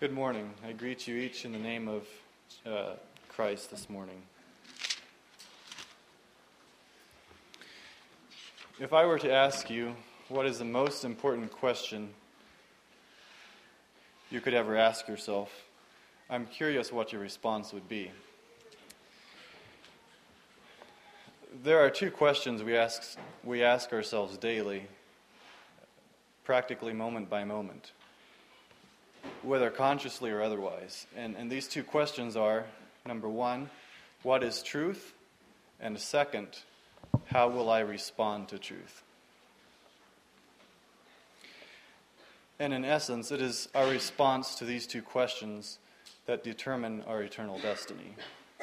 Good morning. I greet you each in the name of Christ this morning. If I were to ask you what is the most important question you could ever ask yourself, I'm curious what your response would be. There are two questions we ask ourselves daily, practically moment by moment, whether consciously or otherwise. And these two questions are, number one, what is truth? And second, how will I respond to truth? And in essence, it is our response to these two questions that determine our eternal destiny.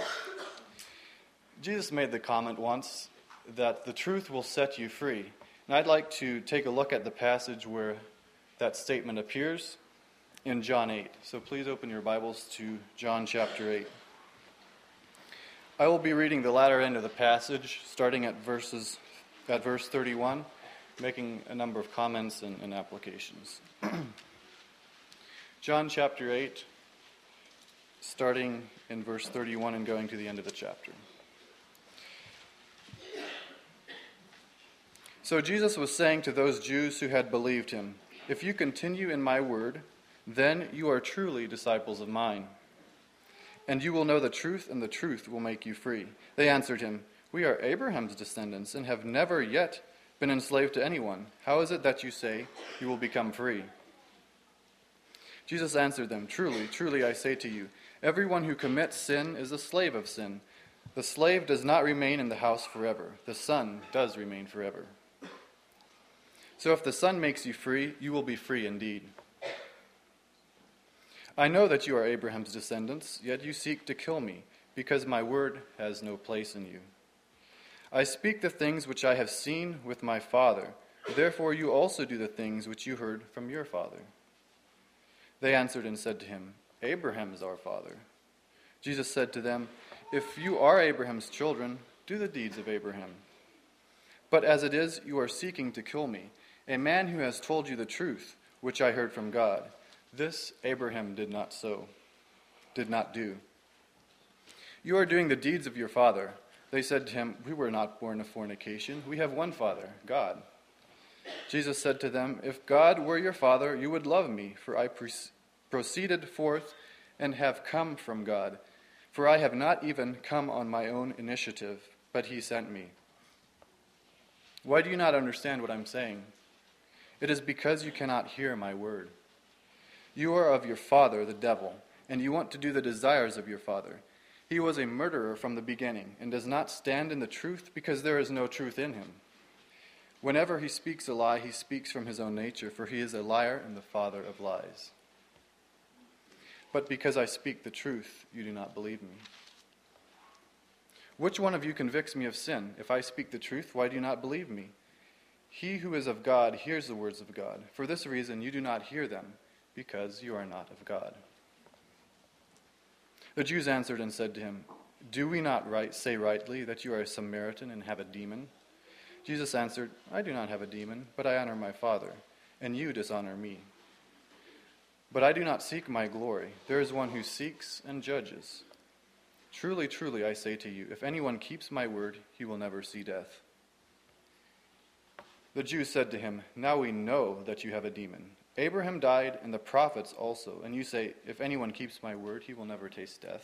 Jesus made the comment once that the truth will set you free. And I'd like to take a look at the passage where that statement appears in John 8. So please open your Bibles to John chapter 8. I will be reading the latter end of the passage, starting at verse 31, making a number of comments and applications. John chapter 8, starting in verse 31 and going to the end of the chapter. So Jesus was saying to those Jews who had believed him, "If you continue in my word, then you are truly disciples of mine. And you will know the truth, and the truth will make you free." They answered him, "We are Abraham's descendants and have never yet been enslaved to anyone. How is it that you say you will become free?" Jesus answered them, "Truly, truly, I say to you, everyone who commits sin is a slave of sin. The slave does not remain in the house forever. The Son does remain forever. So if the Son makes you free, you will be free indeed. I know that you are Abraham's descendants, yet you seek to kill me, because my word has no place in you. I speak the things which I have seen with my Father. Therefore you also do the things which you heard from your father." They answered and said to him, "Abraham is our father." Jesus said to them, "If you are Abraham's children, do the deeds of Abraham. But as it is, you are seeking to kill me, a man who has told you the truth, which I heard from God. This Abraham did not do. You are doing the deeds of your father." They said to him, "We were not born of fornication. We have one Father, God." Jesus said to them, "If God were your Father, you would love me, for I proceeded forth and have come from God. For I have not even come on my own initiative, but he sent me." Why do you not understand what I'm saying? It is because you cannot hear my word. You are of your father, the devil, and you want to do the desires of your father. He was a murderer from the beginning and does not stand in the truth because there is no truth in him. Whenever he speaks a lie, he speaks from his own nature, for he is a liar and the father of lies. But because I speak the truth, you do not believe me. Which one of you convicts me of sin? If I speak the truth, why do you not believe me? He who is of God hears the words of God. For this reason you do not hear them, because you are not of God. The Jews answered and said to him, "Do we not say rightly that you are a Samaritan and have a demon?" Jesus answered, "I do not have a demon, but I honor my Father, and you dishonor me. But I do not seek my glory. There is one who seeks and judges. Truly, truly, I say to you, if anyone keeps my word, he will never see death." The Jews said to him, "Now we know that you have a demon. Abraham died, and the prophets also, and you say, if anyone keeps my word, he will never taste death.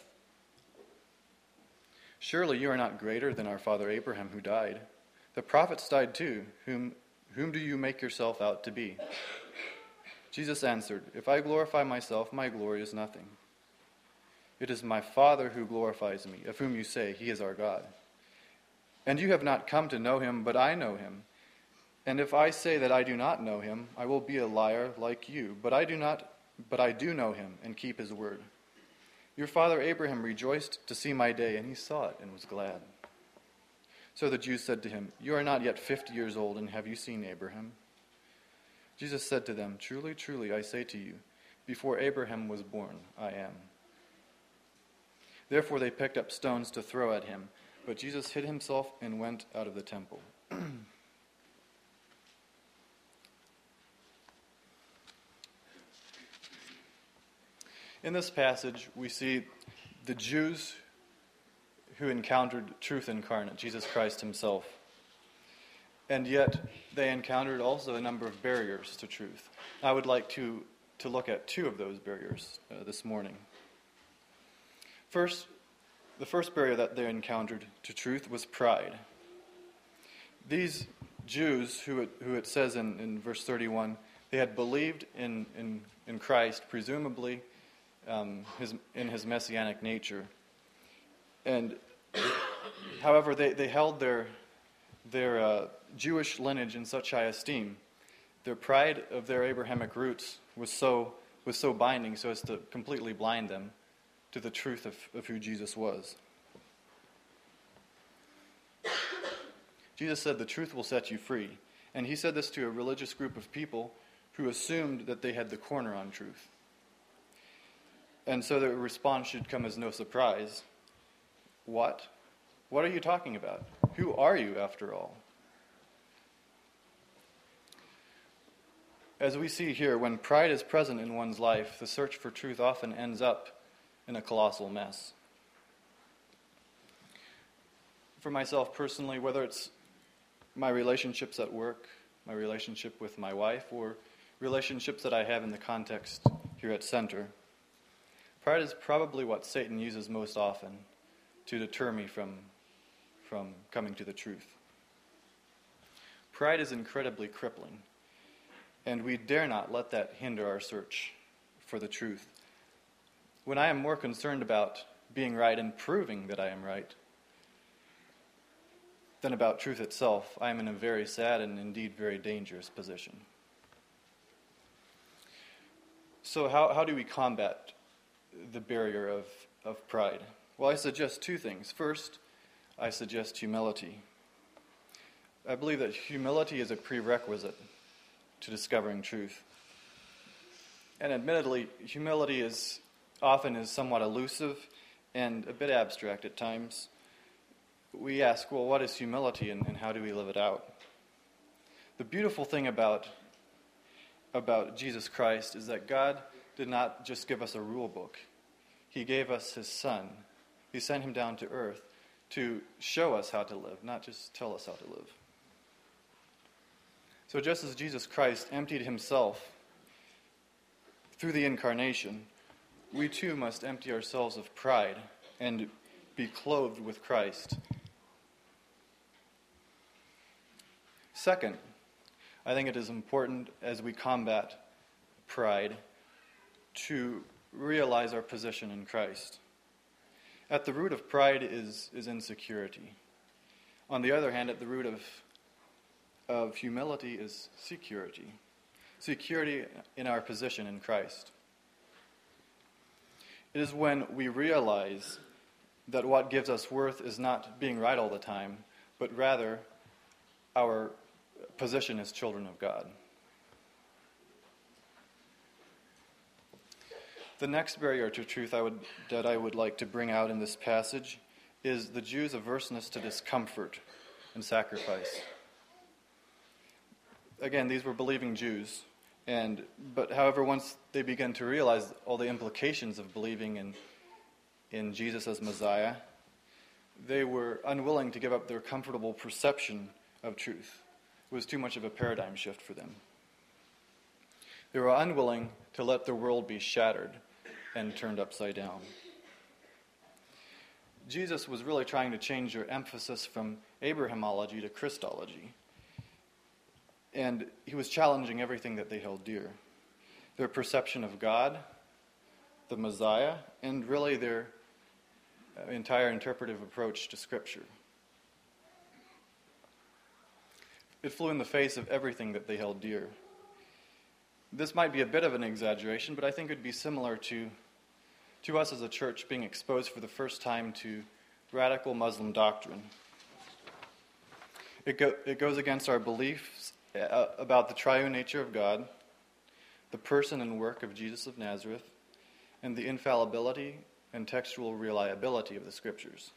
Surely you are not greater than our father Abraham, who died. The prophets died too. Whom do you make yourself out to be?" Jesus answered, "If I glorify myself, my glory is nothing. It is my Father who glorifies me, of whom you say, he is our God. And you have not come to know him, but I know him. And if I say that I do not know him, I will be a liar like you, but I do know him and keep his word. Your father Abraham rejoiced to see my day, and he saw it and was glad." So the Jews said to him, "You are not yet 50 years old, and have you seen Abraham?" Jesus said to them, "Truly, truly, I say to you, before Abraham was born, I am." Therefore they picked up stones to throw at him, but Jesus hid himself and went out of the temple. In this passage, we see the Jews who encountered truth incarnate, Jesus Christ himself. And yet, they encountered also a number of barriers to truth. I would like to look at two of those barriers this morning. First, the first barrier that they encountered to truth was pride. These Jews, who it says in verse 31, they had believed in Christ, presumably in his messianic nature. And however, they held their Jewish lineage in such high esteem. Their pride of their Abrahamic roots was so binding so as to completely blind them to the truth of who Jesus was. Jesus said, "The truth will set you free." And he said this to a religious group of people who assumed that they had the corner on truth. And so the response should come as no surprise. What? What are you talking about? Who are you, after all? As we see here, when pride is present in one's life, the search for truth often ends up in a colossal mess. For myself personally, whether it's my relationships at work, my relationship with my wife, or relationships that I have in the context here at Center, pride is probably what Satan uses most often to deter me from coming to the truth. Pride is incredibly crippling, and we dare not let that hinder our search for the truth. When I am more concerned about being right and proving that I am right than about truth itself, I am in a very sad and indeed very dangerous position. So how do we combat the barrier of pride? Well, I suggest two things. First, I suggest humility. I believe that humility is a prerequisite to discovering truth. And admittedly, humility is often somewhat elusive and a bit abstract at times. We ask, well, what is humility and how do we live it out? The beautiful thing about Jesus Christ is that God did not just give us a rule book. He gave us his Son. He sent him down to earth to show us how to live, not just tell us how to live. So just as Jesus Christ emptied himself through the incarnation, we too must empty ourselves of pride and be clothed with Christ. Second, I think it is important as we combat pride to realize our position in Christ. At the root of pride is insecurity. On the other hand, at the root of humility is security. Security in our position in Christ. It is when we realize that what gives us worth is not being right all the time, but rather our position as children of God. The next barrier to truth that I would like to bring out in this passage is the Jews' averseness to discomfort and sacrifice. Again, these were believing Jews, but however, once they began to realize all the implications of believing in Jesus as Messiah, they were unwilling to give up their comfortable perception of truth. It was too much of a paradigm shift for them. They were unwilling to let their world be shattered and turned upside down. Jesus was really trying to change their emphasis from Abrahamology to Christology. And he was challenging everything that they held dear. Their perception of God, the Messiah, and really their entire interpretive approach to Scripture. It flew in the face of everything that they held dear. This might be a bit of an exaggeration, but I think it would be similar to us as a church being exposed for the first time to radical Muslim doctrine. It goes against our beliefs about the triune nature of God, the person and work of Jesus of Nazareth, and the infallibility and textual reliability of the Scriptures.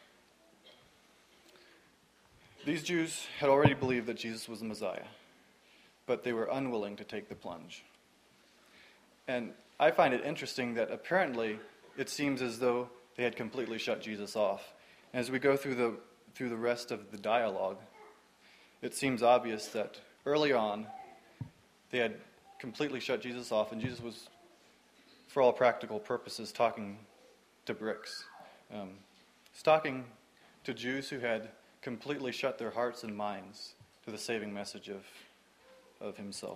These Jews had already believed that Jesus was the Messiah, but they were unwilling to take the plunge. And I find it interesting that apparently it seems as though they had completely shut Jesus off. And as we go through the rest of the dialogue, it seems obvious that early on they had completely shut Jesus off, and Jesus was, for all practical purposes, talking to bricks. Talking to Jews who had completely shut their hearts and minds to the saving message of himself.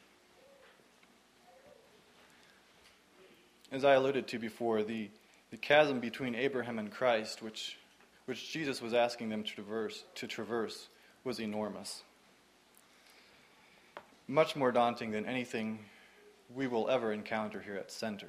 As I alluded to before, the chasm between Abraham and Christ, which Jesus was asking them to traverse, was enormous. Much more daunting than anything we will ever encounter here at Center.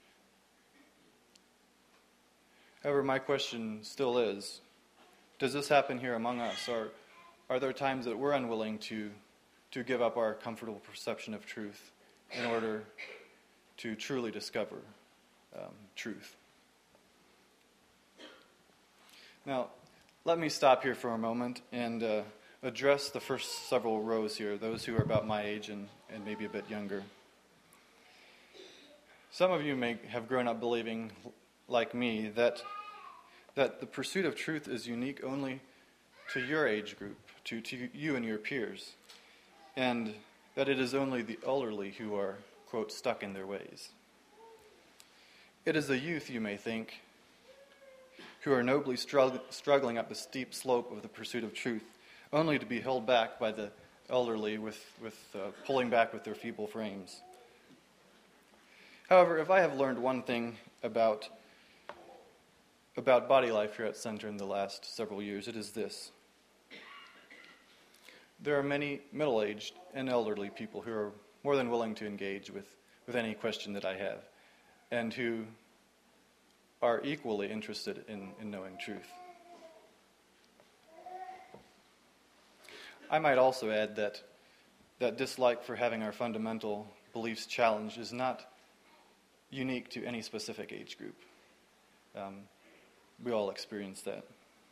However, my question still is, does this happen here among us? Or are there times that we're unwilling to give up our comfortable perception of truth in order to truly discover truth? Now, let me stop here for a moment and address the first several rows here, those who are about my age and maybe a bit younger. Some of you may have grown up believing, like me, that the pursuit of truth is unique only to your age group, to you and your peers, and that it is only the elderly who are, quote, stuck in their ways. It is the youth, you may think, who are nobly struggling up the steep slope of the pursuit of truth, only to be held back by the elderly with pulling back with their feeble frames. However, if I have learned one thing about body life here at Center in the last several years, it is this. There are many middle-aged and elderly people who are more than willing to engage with any question that I have, and who are equally interested in knowing truth. I might also add that dislike for having our fundamental beliefs challenged is not unique to any specific age group. We all experience that.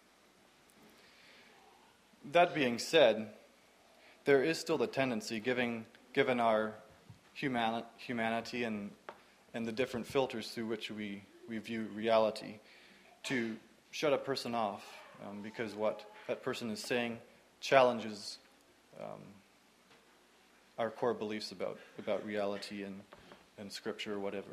That being said, there is still the tendency, given our humanity and the different filters through which we view reality, to shut a person off because what that person is saying challenges our core beliefs about reality and Scripture or whatever.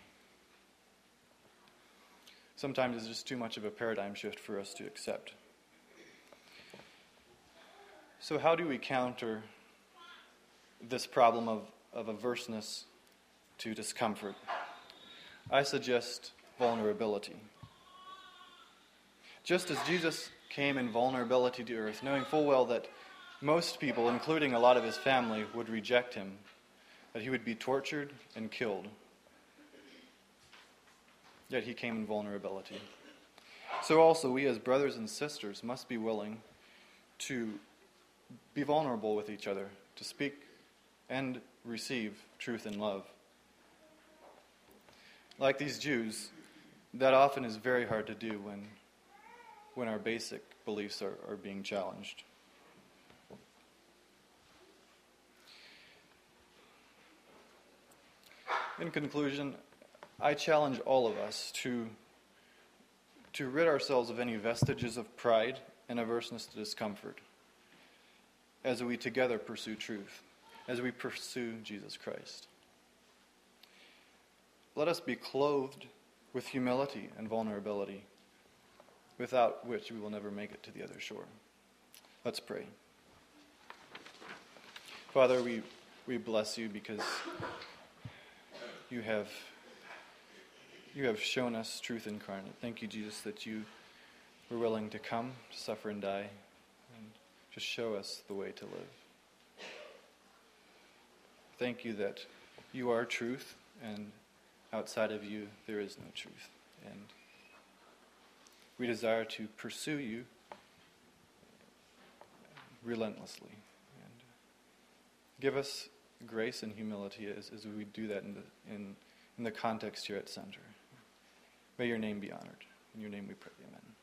Sometimes it's just too much of a paradigm shift for us to accept. So how do we counter this problem of averseness to discomfort? I suggest vulnerability. Just as Jesus came in vulnerability to earth, knowing full well that most people, including a lot of his family, would reject him, that he would be tortured and killed. Yet he came in vulnerability. So also we as brothers and sisters must be willing to be vulnerable with each other, to speak and receive truth and love. Like these Jews, that often is very hard to do when our basic beliefs are being challenged. In conclusion, I challenge all of us to rid ourselves of any vestiges of pride and averseness to discomfort as we together pursue truth, as we pursue Jesus Christ. Let us be clothed with humility and vulnerability, without which we will never make it to the other shore. Let's pray. Father, we bless you because you have shown us truth incarnate. Thank you, Jesus, that you were willing to come, to suffer and die, and just show us the way to live. Thank you that you are truth, and outside of you there is no truth. And we desire to pursue you relentlessly. And give us grace and humility as we do that in the context here at Center. May your name be honored. In your name we pray, amen.